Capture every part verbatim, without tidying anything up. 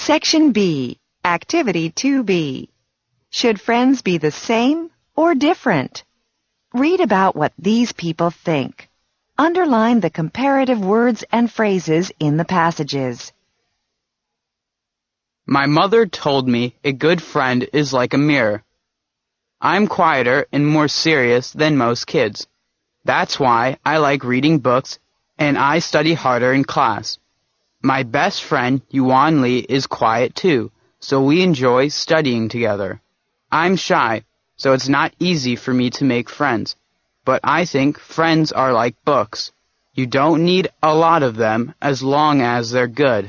Section B, Activity two B. Should friends be the same or different? Read about what these people think. Underline the comparative words and phrases in the passages. My mother told me a good friend is like a mirror. I'm quieter and more serious than most kids. That's why I like reading books and I study harder in class. My best friend, Yuan Li, is quiet too, so we enjoy studying together. I'm shy, so it's not easy for me to make friends. But I think friends are like books. You don't need a lot of them as long as they're good.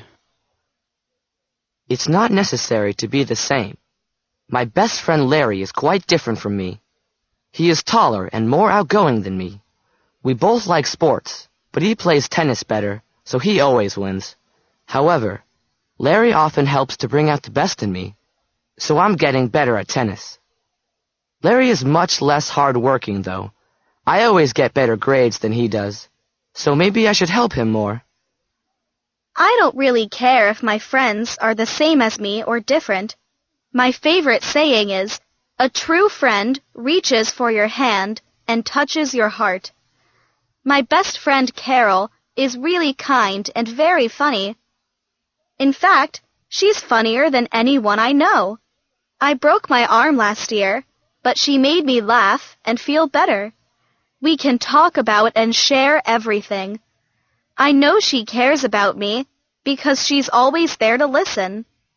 It's not necessary to be the same. My best friend Larry is quite different from me. He is taller and more outgoing than me. We both like sports, but he plays tennis better, so he always wins. However, Larry often helps to bring out the best in me, so I'm getting better at tennis. Larry is much less hard-working, though. I always get better grades than he does, so maybe I should help him more. I don't really care if my friends are the same as me or different. My favorite saying is, a true friend reaches for your hand and touches your heart. My best friend Carol is really kind and very funny. In fact, she's funnier than anyone I know. I broke my arm last year, but she made me laugh and feel better. We can talk about and share everything. I know she cares about me because she's always there to listen.